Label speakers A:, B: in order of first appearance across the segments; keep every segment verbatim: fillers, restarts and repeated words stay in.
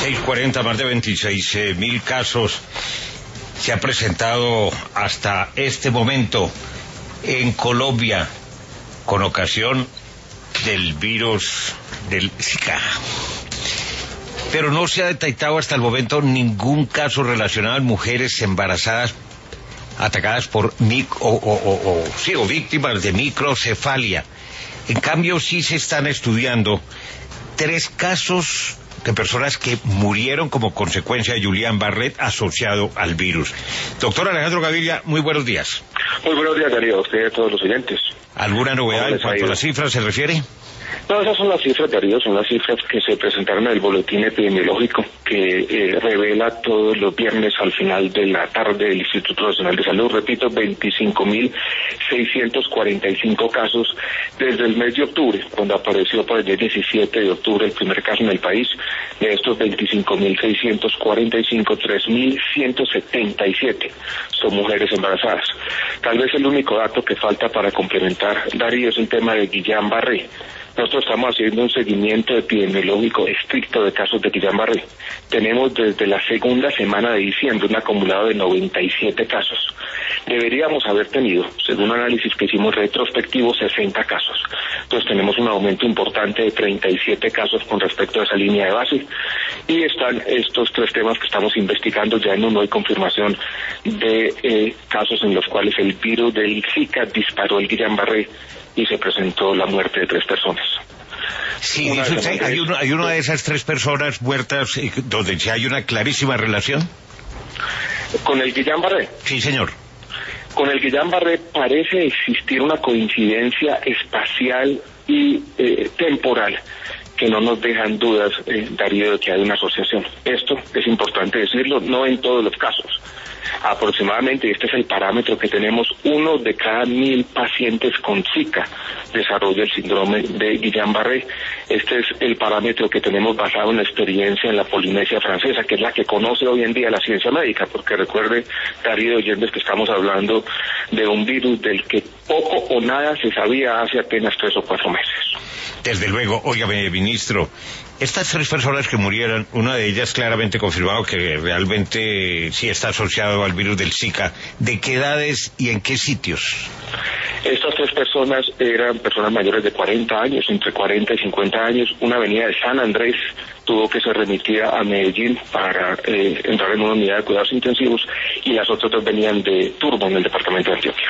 A: seis cuarenta, más de veintiséis mil casos se ha presentado hasta este momento en Colombia con ocasión del virus del Zika. Pero no se ha detectado hasta el momento ningún caso relacionado a mujeres embarazadas atacadas por mic o, o, o, o, sí, o víctimas de microcefalia. En cambio, sí se están estudiando tres casos de personas que murieron como consecuencia de Guillain-Barré asociado al virus. Doctor Alejandro Gaviria, muy buenos días.
B: Muy buenos días, Darío, a usted y a todos los oyentes.
A: ¿Alguna novedad en cuanto a las cifras se refiere?
B: No, esas son las cifras, Darío, son las cifras que se presentaron en el boletín epidemiológico que eh, revela todos los viernes al final de la tarde del Instituto Nacional de Salud. Repito, veinticinco mil seiscientos cuarenta y cinco casos desde el mes de octubre, cuando apareció por el día diecisiete de octubre el primer caso en el país. De estos veinticinco mil seiscientos cuarenta y cinco, tres mil ciento setenta y siete son mujeres embarazadas. Tal vez el único dato que falta para complementar, Darío, es el tema de Guillain-Barré. Nosotros estamos haciendo un seguimiento epidemiológico estricto de casos de Guillain-Barré. Tenemos desde la segunda semana de diciembre un acumulado de noventa y siete casos. Deberíamos haber tenido, según un análisis que hicimos retrospectivo, sesenta casos. Entonces tenemos un aumento importante de treinta y siete casos con respecto a esa línea de base. Y están estos tres temas que estamos investigando. Ya en uno hay confirmación de eh, casos en los cuales el virus del Zika disparó el Guillain-Barré y se presentó la muerte de tres personas.
A: Sí, dice usted, ¿hay, uno, ¿hay una de esas tres personas muertas eh, donde ya hay una clarísima relación?
B: ¿Con el Guillain-Barré?
A: Sí, señor.
B: Con el Guillain-Barré parece existir una coincidencia espacial y eh, temporal que no nos dejan dudas, eh, Darío, de que hay una asociación. Esto es importante decirlo, no en todos los casos. Aproximadamente, este es el parámetro que tenemos, uno de cada mil pacientes con Zika desarrolla el síndrome de Guillain-Barré. Este es el parámetro que tenemos basado en la experiencia en la Polinesia Francesa, que es la que conoce hoy en día la ciencia médica, porque recuerde, Darío, oyentes, que estamos hablando de un virus del que poco o nada se sabía hace apenas tres o cuatro meses.
A: Desde luego, óigame, ministro, estas tres personas que murieron, una de ellas claramente confirmado que realmente sí está asociado al virus del Zika, ¿de qué edades y en qué sitios?
B: Estas tres personas eran personas mayores de cuarenta años, entre cuarenta y cincuenta años. Una venía de San Andrés, tuvo que ser remitida a Medellín para eh, entrar en una unidad de cuidados intensivos, y las otras dos venían de Turbo, en el departamento de Antioquia.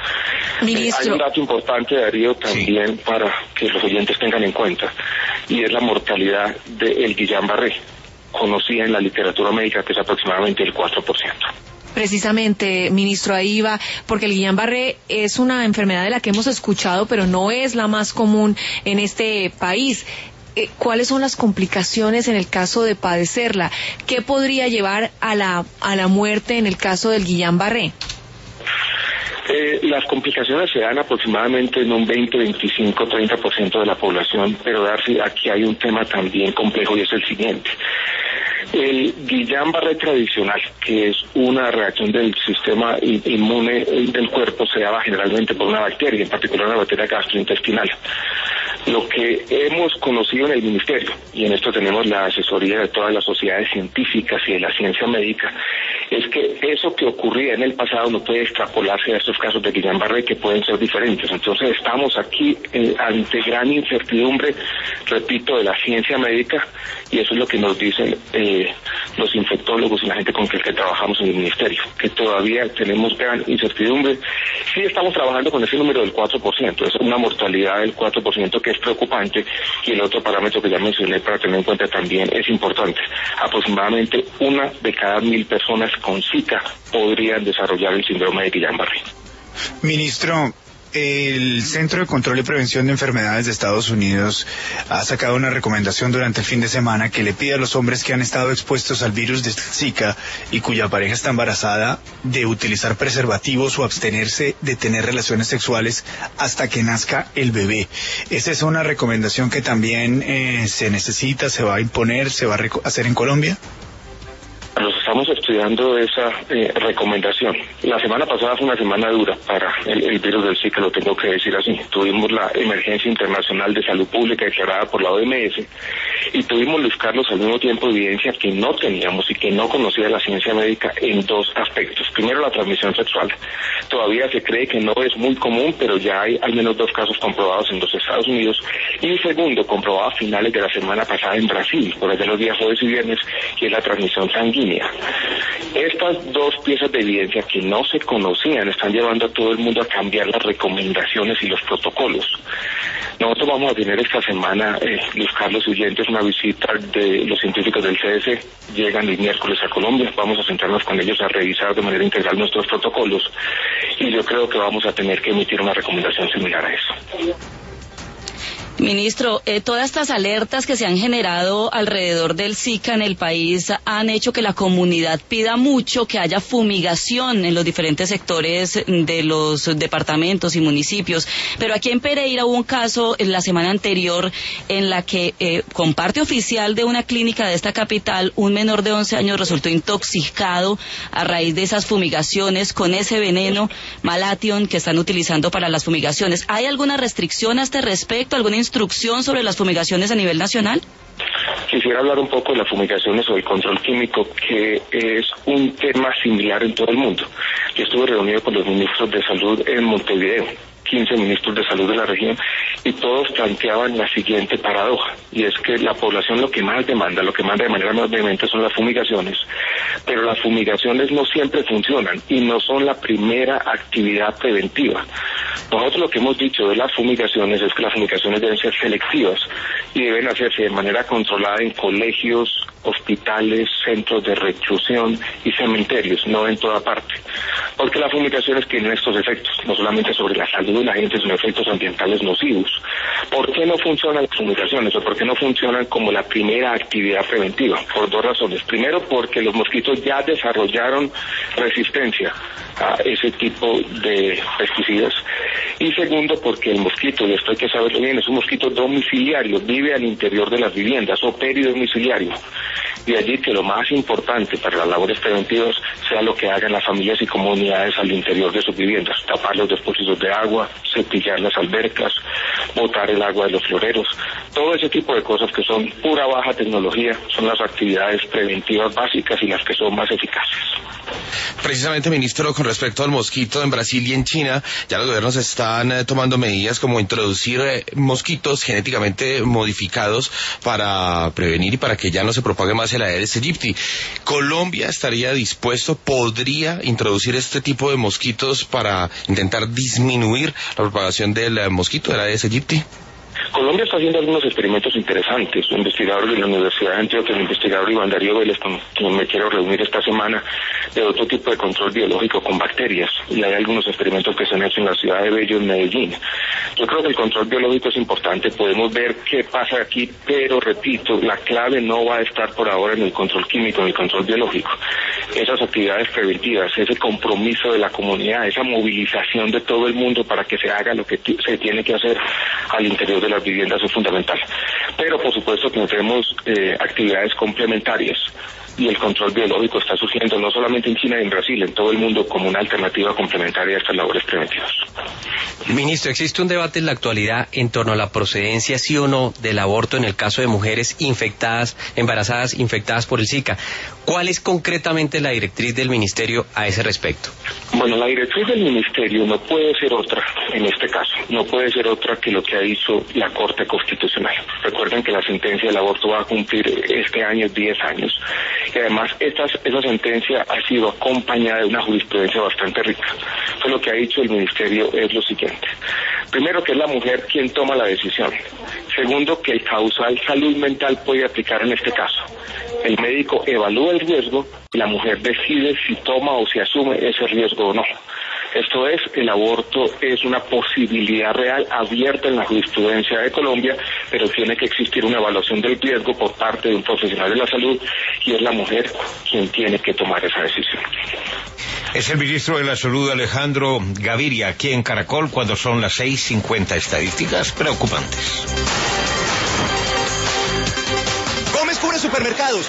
B: Eh, hay un dato importante, Darío, también sí, para que los oyentes tengan en cuenta, y es la mortalidad del Guillain-Barré, conocida en la literatura médica, que es aproximadamente el cuatro por ciento.
C: Precisamente, ministro, ahí va, porque el Guillain-Barré es una enfermedad de la que hemos escuchado, pero no es la más común en este país. Eh, ¿Cuáles son las complicaciones en el caso de padecerla? ¿Qué podría llevar a la, a la muerte en el caso del Guillain-Barré?
B: Eh, las complicaciones se dan aproximadamente en un veinte, veinticinco, treinta por ciento de la población, pero Darcy, aquí hay un tema también complejo, y es el siguiente. El Guillain-Barré tradicional, que es una reacción del sistema inmune del cuerpo, se daba generalmente por una bacteria, en particular una bacteria gastrointestinal. Lo que hemos conocido en el Ministerio, y en esto tenemos la asesoría de todas las sociedades científicas y de la ciencia médica, es que eso que ocurría en el pasado no puede extrapolarse a estos casos de Guillain-Barré, que pueden ser diferentes. Entonces estamos aquí eh, ante gran incertidumbre, repito, de la ciencia médica, y eso es lo que nos dicen eh, los infectólogos y la gente con la que trabajamos en el Ministerio, que todavía tenemos gran incertidumbre. Sí estamos trabajando con ese número del cuatro por ciento, es una mortalidad del cuatro por ciento que es preocupante, y el otro parámetro que ya mencioné para tener en cuenta también es importante. Aproximadamente una de cada mil personas con Zika podrían desarrollar el síndrome de Guillain-Barré.
D: Ministro, el Centro de Control y Prevención de Enfermedades de Estados Unidos ha sacado una recomendación durante el fin de semana que le pide a los hombres que han estado expuestos al virus de Zika y cuya pareja está embarazada de utilizar preservativos o abstenerse de tener relaciones sexuales hasta que nazca el bebé. ¿Esa es una recomendación que también eh, se necesita, se va a imponer, se va a hacer en Colombia?
B: Los estamos estudiando esa eh, recomendación. La semana pasada fue una semana dura para el, el virus del Zika, lo tengo que decir así. Tuvimos la emergencia internacional de salud pública declarada por la O M S y tuvimos, Luis Carlos, al mismo tiempo evidencia que no teníamos y que no conocía la ciencia médica en dos aspectos. Primero, la transmisión sexual. Todavía se cree que no es muy común, pero ya hay al menos dos casos comprobados en los Estados Unidos. Y segundo, comprobado a finales de la semana pasada en Brasil, por allá los días jueves y viernes, que es la transmisión sanguínea. Estas dos piezas de evidencia que no se conocían están llevando a todo el mundo a cambiar las recomendaciones y los protocolos. Nosotros vamos a tener esta semana, eh, Luis Carlos Huyentes, una visita de los científicos del C D C. Llegan el miércoles a Colombia, vamos a sentarnos con ellos a revisar de manera integral nuestros protocolos y yo creo que vamos a tener que emitir una recomendación similar a eso.
E: Ministro, eh, todas estas alertas que se han generado alrededor del Zika en el país han hecho que la comunidad pida mucho que haya fumigación en los diferentes sectores de los departamentos y municipios. Pero aquí en Pereira hubo un caso en la semana anterior en la que, eh, con parte oficial de una clínica de esta capital, un menor de once años resultó intoxicado a raíz de esas fumigaciones con ese veneno Malathion que están utilizando para las fumigaciones. ¿Hay alguna restricción a este respecto, alguna instrucción sobre las fumigaciones a nivel nacional?
B: Quisiera hablar un poco de las fumigaciones o el control químico, que es un tema similar en todo el mundo. Yo estuve reunido con los ministros de salud en Montevideo, quince ministros de salud de la región, y todos planteaban la siguiente paradoja, y es que la población lo que más demanda, lo que manda de manera más vehemente son las fumigaciones, pero las fumigaciones no siempre funcionan y no son la primera actividad preventiva. Nosotros lo que hemos dicho de las fumigaciones es que las fumigaciones deben ser selectivas y deben hacerse de manera controlada en colegios, hospitales, centros de reclusión y cementerios, no en toda parte. Porque las fumigaciones tienen estos efectos, no solamente sobre la salud de la gente, sino efectos ambientales nocivos. ¿Por qué no funcionan las fumigaciones o por qué no funcionan como la primera actividad preventiva? Por dos razones. Primero, porque los mosquitos ya desarrollaron resistencia a ese tipo de pesticidas. Y segundo, porque el mosquito, y esto hay que saberlo bien, es un mosquito domiciliario, vive al interior de las viviendas o peridomiciliario. De allí que lo más importante para las labores preventivas sea lo que hagan las familias y comunidades al interior de sus viviendas: tapar los depósitos de agua, cepillar las albercas, botar el agua de los floreros. Todo ese tipo de cosas que son pura baja tecnología son las actividades preventivas básicas y las que son más eficaces.
F: Precisamente, ministro, con respecto al mosquito en Brasil y en China, ya los gobiernos están eh, tomando medidas como introducir eh, mosquitos genéticamente modificados para prevenir y para que ya no se propague más el Aedes aegypti. ¿Colombia estaría dispuesto, podría introducir este tipo de mosquitos para intentar disminuir la propagación del eh, mosquito, del Aedes aegypti?
B: Colombia está haciendo algunos experimentos interesantes. Un investigador de la Universidad de Antioquia, el investigador Iván Darío Vélez, con quien me quiero reunir esta semana, de otro tipo de control biológico con bacterias. Y hay algunos experimentos que se han hecho en la ciudad de Bello, en Medellín. Yo creo que el control biológico es importante. Podemos ver qué pasa aquí, pero repito, la clave no va a estar por ahora en el control químico, en el control biológico. Esas actividades preventivas, ese compromiso de la comunidad, esa movilización de todo el mundo para que se haga lo que t- se tiene que hacer al interior de las viviendas es fundamental. Pero por supuesto que tenemos eh, actividades complementarias y el control biológico está surgiendo no solamente en China y en Brasil, en todo el mundo como una alternativa complementaria a estas labores preventivas.
G: Ministro, existe un debate en la actualidad en torno a la procedencia, sí o no, del aborto en el caso de mujeres infectadas, embarazadas, infectadas por el Zika. ¿Cuál es concretamente la directriz del Ministerio a ese respecto?
B: Bueno, la directriz del Ministerio no puede ser otra en este caso, no puede ser otra que lo que ha dicho la Corte Constitucional. Recuerden que la sentencia del aborto va a cumplir este año diez años y además esta, esa sentencia ha sido acompañada de una jurisprudencia bastante rica. Entonces lo que ha dicho el Ministerio es lo siguiente. Primero, que es la mujer quien toma la decisión. Segundo, que el causal salud mental puede aplicar en este caso. El médico evalúa el riesgo y la mujer decide si toma o si asume ese riesgo o no. Esto es, el aborto es una posibilidad real abierta en la jurisprudencia de Colombia, pero tiene que existir una evaluación del riesgo por parte de un profesional de la salud y es la mujer quien tiene que tomar esa decisión.
A: Es el ministro de la Salud, Alejandro Gaviria, aquí en Caracol, cuando son las seis cincuenta. Estadísticas preocupantes.
H: Gómez cubre supermercados.